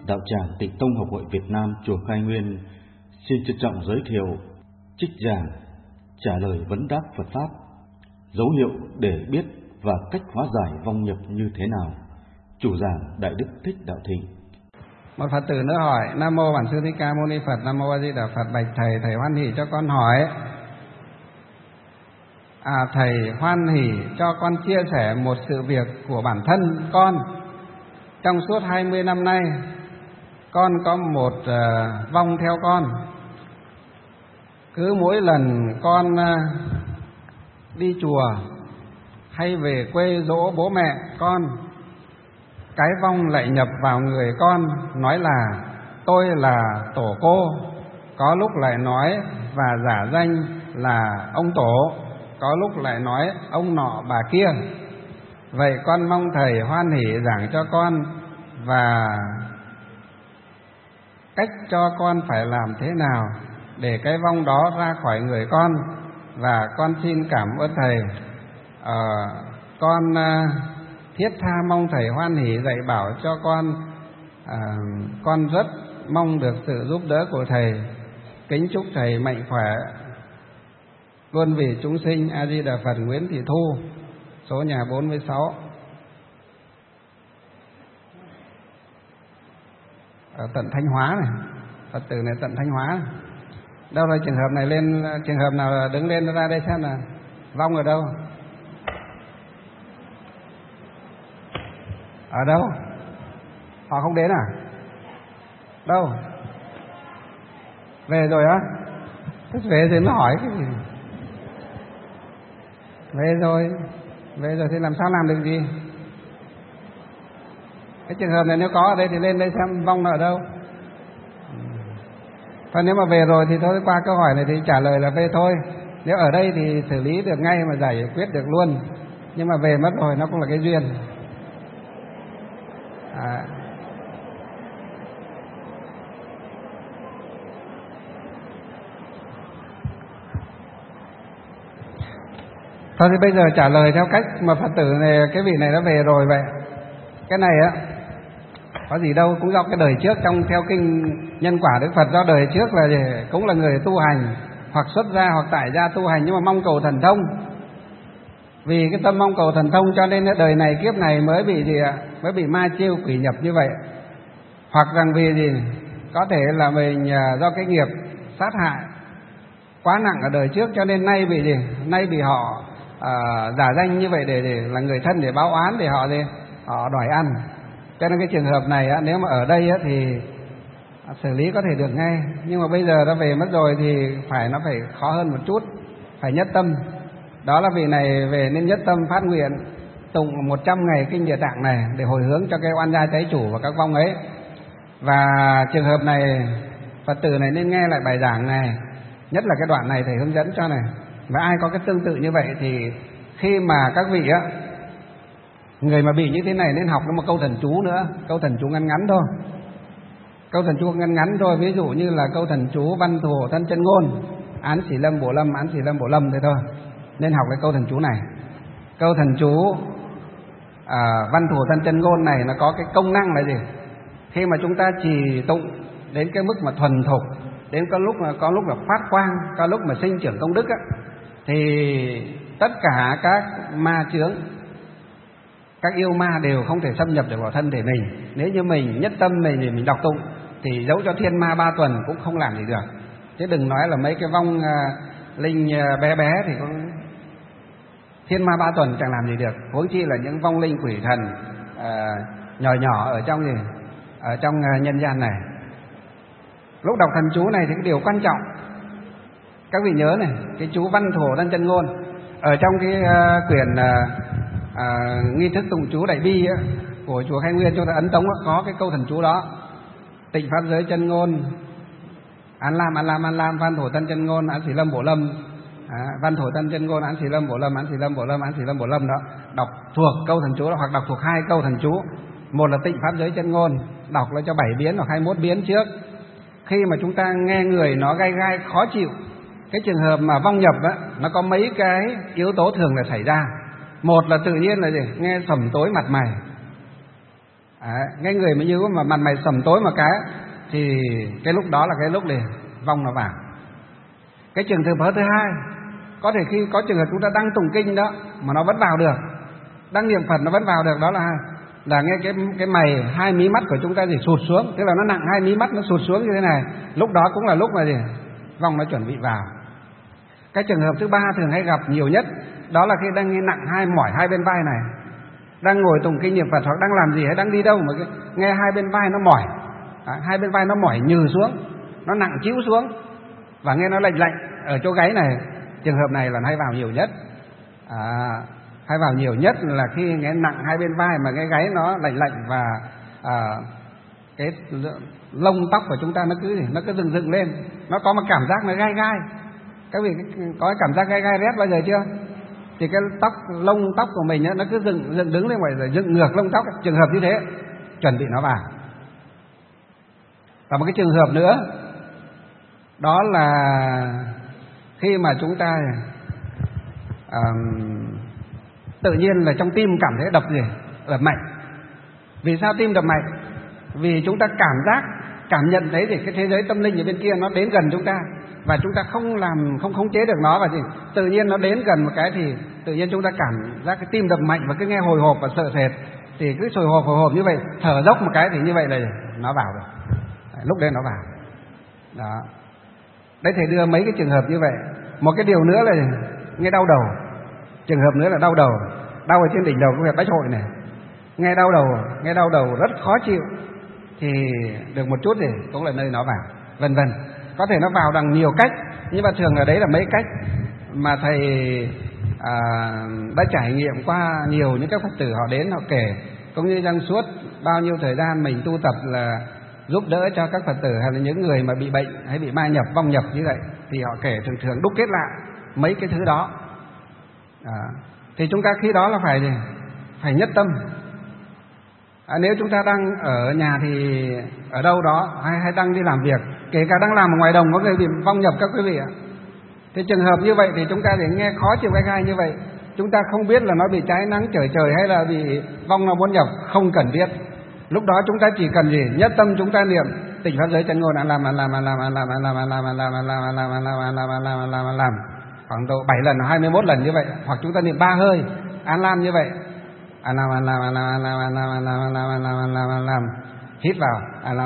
Đạo tràng Tịnh Tông Học hội Việt Nam chùa Khai Nguyên xin trân trọng giới thiệu trích giảng trả lời vấn đáp Phật pháp, dấu hiệu để biết và cách hóa giải vong nhập như thế nào. Chủ giảng Đại Đức Thích Đạo Thịnh. Một Phật tử nữa hỏi: Nam mô Bản Sư Thích Ca Mâu Ni Phật. Nam mô A Di Đà Phật. Bạch thầy, thầy hoan hỷ cho con hỏi. Thầy hoan hỷ cho con chia sẻ một sự việc của bản thân con. Trong suốt 20 năm nay, con có một vong theo con. Cứ mỗi lần con đi chùa hay về quê dỗ bố mẹ con, cái vong lại nhập vào người con, nói là tôi là tổ cô, có lúc lại nói và giả danh là ông tổ, có lúc lại nói ông nọ bà kia. Vậy con mong thầy hoan hỷ giảng cho con và cách cho con phải làm thế nào để cái vong đó ra khỏi người con. Và con xin cảm ơn thầy. Con thiết tha mong thầy hoan hỷ dạy bảo cho con. Con rất mong được sự giúp đỡ của thầy. Kính chúc thầy mạnh khỏe luôn vì chúng sinh. A Di Đà Phật. Nguyễn Thị Thu, số nhà 46, ở tận Thanh Hóa này. Phật tử này tận Thanh Hóa này. Đâu rồi, trường hợp này lên, trường hợp nào đứng lên ra đây xem là vong ở đâu? Ở đâu? Họ không đến à? Đâu? Về rồi á? Thế về thì nó hỏi cái gì? Về rồi thì làm sao làm được gì? Cái trường hợp này nếu có ở đây thì lên đây xem vong nó ở đâu. Còn nếu mà về rồi thì thôi, qua câu hỏi này thì trả lời là về thôi. Nếu ở đây thì xử lý được ngay mà giải quyết được luôn. Nhưng mà về mất rồi nó cũng là cái duyên. Thôi thì bây giờ trả lời theo cách mà Phật tử này, cái vị này đã về rồi vậy. Cái này á, có gì đâu, cũng do cái đời trước, trong theo kinh nhân quả Đức Phật, do đời trước là cũng là người tu hành, hoặc xuất gia hoặc tại gia tu hành, nhưng mà mong cầu thần thông. Vì cái tâm mong cầu thần thông cho nên đời này kiếp này mới bị gì ạ? Mới bị ma chiêu quỷ nhập như vậy. Hoặc rằng vì gì? Có thể là mình do cái nghiệp sát hại quá nặng ở đời trước, cho nên nay bị gì? Nay bị họ giả danh như vậy để là người thân để báo oán, để họ gì? Họ đòi ăn. Cho nên cái trường hợp này á, nếu mà ở đây á, thì xử lý có thể được ngay. Nhưng mà bây giờ đã về mất rồi thì nó phải khó hơn một chút, phải nhất tâm. Đó là vị này về nên nhất tâm phát nguyện tụng 100 ngày kinh Địa Tạng này để hồi hướng cho cái oan gia trái chủ và các vong ấy. Và trường hợp này Phật tử này nên nghe lại bài giảng này, nhất là cái đoạn này thầy hướng dẫn cho này. Và ai có cái tương tự như vậy thì khi mà các vị á, người mà bị như thế này nên học một câu thần chú nữa. Câu thần chú ngắn ngắn thôi. Câu thần chú ngắn ngắn thôi. Ví dụ như là câu thần chú Văn Thù Thân Chân Ngôn, Án Xỉ Lâm Bổ Lâm, Án Xỉ Lâm Bổ Lâm thế thôi. Nên học cái câu thần chú này. Câu thần chú Văn Thù Thân Chân Ngôn này nó có cái công năng là gì? Khi mà chúng ta trì tụng đến cái mức mà thuần thục, đến có lúc là phát quang, có lúc mà sinh trưởng công đức á, thì tất cả các ma chướng, các yêu ma đều không thể xâm nhập được vào thân thể mình. Nếu như mình nhất tâm mình đọc tụng thì dẫu cho thiên ma 3 tuần cũng không làm gì được. Chứ đừng nói là mấy cái vong linh bé bé thì cũng thiên ma 3 tuần chẳng làm gì được, huống chi là những vong linh quỷ thần nhỏ nhỏ ở trong ở trong nhân gian này. Lúc đọc thần chú này thì cái điều quan trọng các vị nhớ này, cái chú Văn Thù Thân Chân Ngôn ở trong cái quyển nghi thức tụng chú Đại Bi á, của chùa Khai Nguyên, chúng ta ấn tống có cái câu thần chú đó: Tịnh Pháp Giới Chân Ngôn, An Lam, Văn Thù Thân Chân Ngôn, Án Xỉ Lâm Bổ Lâm, Văn Thù Thân Chân Ngôn, Án Xỉ Lâm Bổ Lâm, Án Xỉ Lâm Bổ Lâm, Án Xỉ Lâm Bổ Lâm đó. Đọc thuộc câu thần chú đó, hoặc đọc thuộc 2 câu thần chú. Một là Tịnh Pháp Giới Chân Ngôn, đọc là cho 7 biến hoặc 21 biến trước. Khi mà chúng ta nghe người nó gai gai khó chịu, cái trường hợp mà vong nhập á, nó có mấy cái yếu tố thường là xảy ra. Một là tự nhiên là gì? Nghe sầm tối mặt mày. Cái người mà như mà mặt mày sầm tối một cái thì cái lúc đó là cái lúc để vong nó vào. Cái trường hợp thứ hai, có thể khi có trường hợp chúng ta đang tụng kinh đó mà nó vẫn vào được, đang niệm Phật nó vẫn vào được, đó là nghe cái mày hai mí mắt của chúng ta thì sụt xuống, tức là nó nặng hai mí mắt nó sụt xuống như thế này, lúc đó cũng là lúc mà gì vong nó chuẩn bị vào. Cái trường hợp thứ ba thường hay gặp nhiều nhất đó là khi đang nghe nặng mỏi hai bên vai này, đang ngồi tụng kinh niệm Phật hoặc đang làm gì hay đang đi đâu mà nghe hai bên vai nó mỏi, hai bên vai nó mỏi nhừ xuống, nó nặng chiếu xuống và nghe nó lạnh ở chỗ gáy này. Trường hợp này là hay vào nhiều nhất. Hay vào nhiều nhất là khi nghe nặng hai bên vai mà cái gáy nó lạnh và cái lông tóc của chúng ta nó cứ dựng lên, nó có một cảm giác nó gai. Các vị có cảm giác gai rét bao giờ chưa? Thì cái lông tóc của mình nó cứ dựng đứng lên rồi dựng ngược lông tóc. Trường hợp như thế chuẩn bị nó vào. Và một cái trường hợp nữa đó là khi mà chúng ta tự nhiên là trong tim cảm thấy đập mạnh. Vì sao tim đập mạnh? Vì chúng ta cảm nhận thấy thì cái thế giới tâm linh ở bên kia nó đến gần chúng ta và chúng ta không khống chế được nó, và tự nhiên nó đến gần một cái thì tự nhiên chúng ta cảm giác cái tim đập mạnh và cứ nghe hồi hộp và sợ sệt, thì cứ hồi hộp như vậy, thở dốc một cái thì như vậy là nó vào được. Lúc đấy nó vào. Đó. Đấy, thầy đưa mấy cái trường hợp như vậy. Một cái điều nữa là nghe đau đầu. Trường hợp nữa là đau đầu, đau ở trên đỉnh đầu của huyệt bách hội này. Nghe đau đầu rất khó chịu thì được một chút thì cũng là nơi nó vào, vân vân. Có thể nó vào bằng nhiều cách, nhưng mà thường ở đấy là mấy cách mà thầy đã trải nghiệm qua nhiều những các Phật tử họ đến họ kể, cũng như trong suốt bao nhiêu thời gian mình tu tập là giúp đỡ cho các Phật tử hay là những người mà bị bệnh hay bị ma nhập, vong nhập như vậy, thì họ kể thường đúc kết lại mấy cái thứ đó. Thì chúng ta khi đó là phải nhất tâm. Nếu chúng ta đang ở nhà thì ở đâu đó hay đang đi làm việc, kể cả đang làm ở ngoài đồng có người bị vong nhập các quý vị ạ. Thì trường hợp như vậy thì chúng ta để nghe khó chịu gai như vậy, chúng ta không biết là nó bị trái nắng trời hay là bị vong nó muốn nhập, không cần biết. Lúc đó chúng ta chỉ cần gì? Nhất tâm chúng ta niệm tịnh pháp giới chân ngôn làm khoảng độ 7 lần 21 lần như vậy, hoặc chúng ta niệm 3 hơi an lam như vậy. Hít vào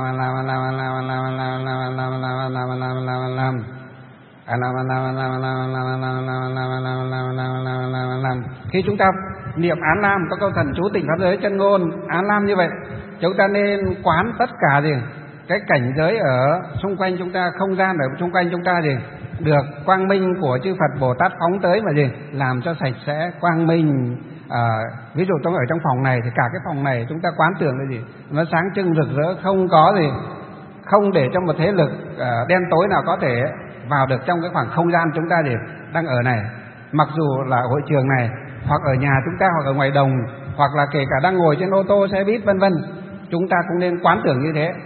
khi chúng ta niệm án lam có câu thần chú tịnh pháp giới chân ngôn án lam như vậy, chúng ta nên quán tất cả cái cảnh giới ở xung quanh chúng ta, không gian ở xung quanh chúng ta được quang minh của chư Phật Bồ Tát phóng tới mà làm cho sạch sẽ quang minh. Ví dụ tôi ở trong phòng này thì cả cái phòng này chúng ta quán tưởng là nó sáng trưng rực rỡ, không có không để cho một thế lực đen tối nào có thể vào được trong cái khoảng không gian chúng ta đang ở này. Mặc dù là hội trường này, hoặc ở nhà chúng ta, hoặc ở ngoài đồng, hoặc là kể cả đang ngồi trên ô tô, xe buýt vân vân, chúng ta cũng nên quán tưởng như thế.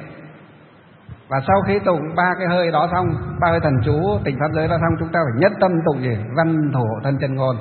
Và sau khi tụng 3 cái hơi đó xong, 3 hơi thần chú tịnh pháp giới đó xong, chúng ta phải nhất tâm tụng văn thủ hộ thân chân ngôn.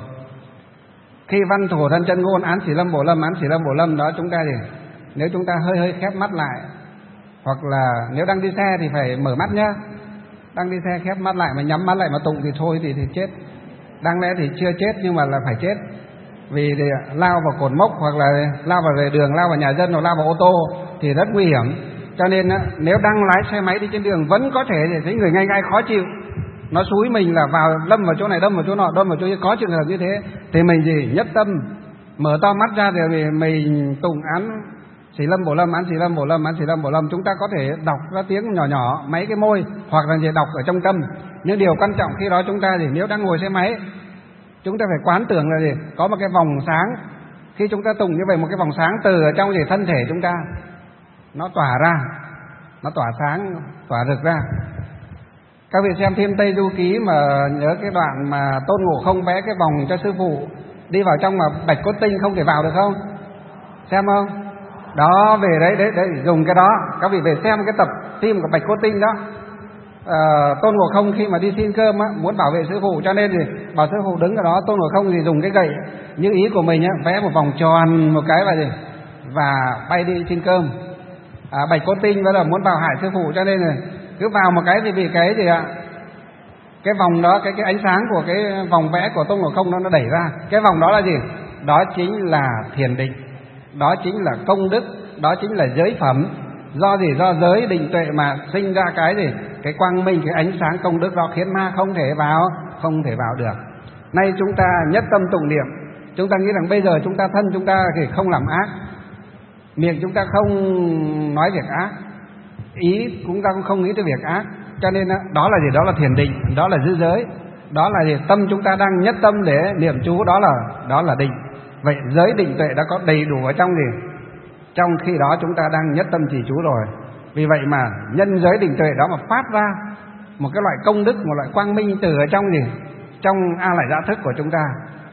Khi văn thủ hộ thân chân ngôn án xỉ lâm bổ lâm đó, chúng ta nếu chúng ta hơi khép mắt lại, hoặc là nếu đang đi xe thì phải mở mắt nhá. Đang đi xe khép mắt lại mà nhắm mắt lại mà tụng thì thôi thì chết. Đáng lẽ thì chưa chết nhưng mà là phải chết. Vì lao vào cột mốc, hoặc là lao vào lề đường, lao vào nhà dân, hoặc lao vào ô tô thì rất nguy hiểm. Cho nên nếu đang lái xe máy đi trên đường vẫn có thể thấy người ngay khó chịu, nó xúi mình là lâm vào chỗ này, đâm vào chỗ nọ, đâm vào chỗ kia, có trường hợp như thế thì mình nhất tâm mở to mắt ra rồi mình tụng án xỉ lâm bổ lâm, án xỉ lâm bổ lâm. Chúng ta có thể đọc ra tiếng nhỏ mấy cái môi, hoặc là đọc ở trong tâm. Nhưng điều quan trọng khi đó chúng ta nếu đang ngồi xe máy, chúng ta phải quán tưởng là có một cái vòng sáng. Khi chúng ta tụng như vậy, một cái vòng sáng từ ở trong thân thể chúng ta nó tỏa ra, nó tỏa sáng, tỏa rực ra. Các vị xem Thiên Tây Du Ký mà nhớ cái đoạn mà Tôn Ngộ Không vẽ cái vòng cho sư phụ đi vào trong mà Bạch Cốt Tinh không thể vào được không? Xem không? Đó, về đấy dùng cái đó. Các vị về xem cái tập phim của Bạch Cốt Tinh đó. Tôn Ngộ Không khi mà đi xin cơm muốn bảo vệ sư phụ, cho nên bảo sư phụ đứng ở đó. Tôn Ngộ Không thì dùng cái gậy như ý của mình vẽ một vòng tròn một cái và bay đi xin cơm. Bạch Cốt Tinh bắt đầu muốn vào hại sư phụ, cho nên là cứ vào một cái thì bị cái gì ạ, cái vòng đó, cái ánh sáng của cái vòng vẽ của Tôn Ngộ Không nó đẩy ra. Cái vòng đó là gì? Đó chính là thiền định, đó chính là công đức, đó chính là giới phẩm. Do gì? Do giới định tuệ mà sinh ra cái gì? Cái quang minh, cái ánh sáng công đức đó khiến ma không thể vào được. Nay chúng ta nhất tâm tụng niệm, chúng ta nghĩ rằng bây giờ chúng ta thân chúng ta thì không làm ác, miệng chúng ta không nói việc ác, ý chúng ta cũng không nghĩ tới việc ác, cho nên đó là gì? Đó là thiền định, đó là giữ giới, đó là gì? Tâm chúng ta đang nhất tâm để niệm chú, đó là định. Vậy giới định tuệ đã có đầy đủ ở trong gì? Trong khi đó chúng ta đang nhất tâm trì chú rồi. Vì vậy mà nhân giới định tuệ đó mà phát ra một cái loại công đức, một loại quang minh từ ở trong gì? Trong A Lại Gia Thức của chúng ta,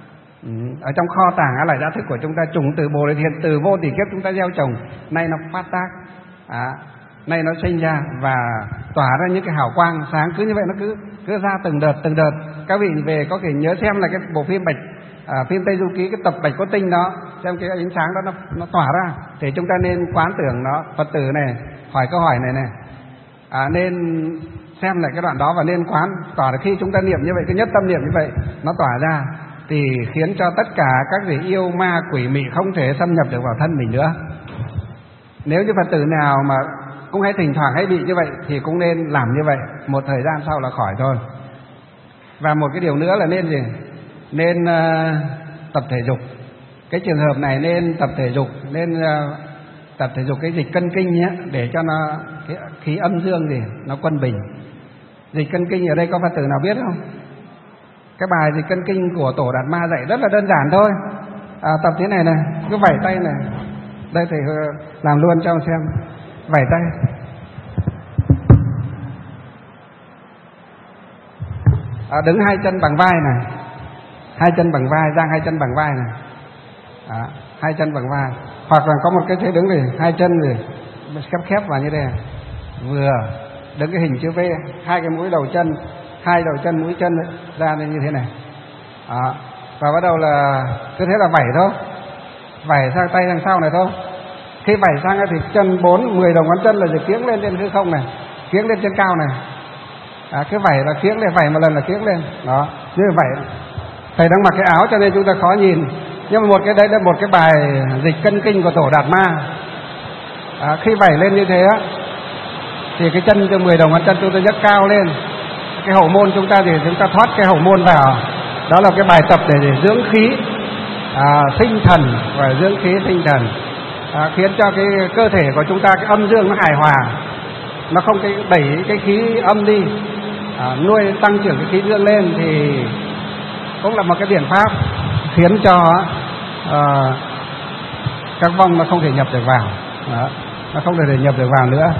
ở trong kho tàng A Lại Gia Thức của chúng ta, chủng từ Bồ Đề Thiện từ vô tỷ kiếp chúng ta gieo trồng, nay nó phát tác, nay nó sinh ra và tỏa ra những cái hào quang sáng. Cứ như vậy nó cứ ra từng đợt. Các vị về có thể nhớ xem là cái bộ phim phim Tây Du Ký, cái tập Bạch Cốt Tinh đó, xem cái ánh sáng đó nó tỏa ra, thì chúng ta nên quán tưởng nó. Phật tử này hỏi câu hỏi này nên xem lại cái đoạn đó và nên quán tỏa ra. Khi chúng ta niệm như vậy, cái nhất tâm niệm như vậy, nó tỏa ra thì khiến cho tất cả các vị yêu ma quỷ mị không thể xâm nhập được vào thân mình nữa. Nếu như Phật tử nào mà cũng hay thỉnh thoảng hay bị như vậy thì cũng nên làm như vậy, một thời gian sau là khỏi thôi. Và một cái điều nữa là nên gì? Nên tập thể dục. Cái trường hợp này nên tập thể dục, nên tập thể dục cái dịch cân kinh nhé, để cho nó cái khí âm dương gì nó quân bình. Dịch cân kinh ở đây có Phật tử nào biết không? Cái bài dịch cân kinh của Tổ Đạt Ma dạy rất là đơn giản thôi. Tập thế này cứ vẩy tay này. Đây thầy làm luôn cho xem. Vẩy tay. Đứng hai chân bằng vai này, hai chân bằng vai, dang hai chân bằng vai này, hai chân bằng vai. Hoặc là có một cái thế đứng thì hai chân thì khép vào như thế này, vừa đứng cái hình chữ V, hai cái mũi đầu chân, hai đầu chân mũi chân ra như thế này. Và bắt đầu là cứ thế là vẩy thôi, vẩy sang tay đằng sau này thôi. Khi vẩy sang thì chân 10 đầu ngón chân là kiếng lên trên hư không này, kiếng lên trên cao này. Cái vẩy là kiếng lên, vẩy một lần là kiếng lên. Đó, như vậy. Thầy đang mặc cái áo cho nên chúng ta khó nhìn. Nhưng mà đây là một cái bài dịch cân kinh của Tổ Đạt Ma. Khi vẩy lên như thế thì cái chân cho 10 đầu ngón chân chúng ta nhấc cao lên. Cái hậu môn chúng ta thì chúng ta thoát cái hậu môn vào. Đó là cái bài tập để dưỡng khí sinh thần và dưỡng khí sinh thần, khiến cho cái cơ thể của chúng ta, cái âm dương nó hài hòa, nó không đẩy cái khí âm đi, nuôi tăng trưởng cái khí dương lên, thì cũng là một cái biện pháp khiến cho các vong nó không thể nhập được vào. Nó không thể nhập được vào nữa.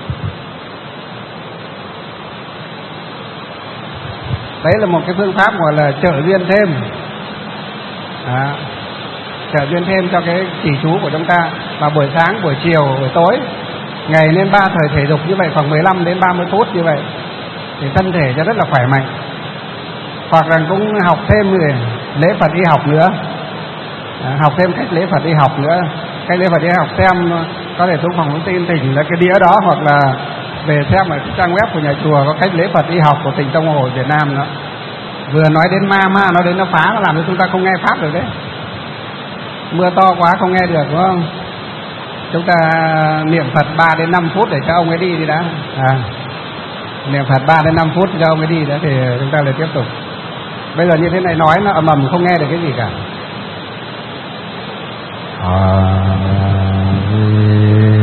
Đấy là một cái phương pháp gọi là trợ duyên thêm, trợ duyên thêm cho cái chỉ chú của chúng ta. Và buổi sáng, buổi chiều, buổi tối, ngày nên 3 thời thể dục như vậy, khoảng 15 đến 30 phút như vậy, thì thân thể cho rất là khỏe mạnh. Hoặc là cũng học thêm về lễ Phật y học nữa, học thêm cách lễ Phật y học nữa. Cách lễ Phật y học xem có thể xuống phòng thông tin tỉnh là cái đĩa đó, hoặc là về xem ở cái trang web của nhà chùa có cách lễ Phật y học của Tỉnh Tông Hội Việt Nam đó. Vừa nói đến ma nó đến nó phá, nó làm cho chúng ta không nghe pháp được đấy. Mưa to quá không nghe được, đúng không? Chúng ta niệm Phật 3 đến 5 phút để cho ông ấy đi đã. Niệm Phật 3 đến 5 phút cho ông ấy đi đã, thì chúng ta lại tiếp tục. Bây giờ như thế này nói nó ầm ầm không nghe được cái gì cả.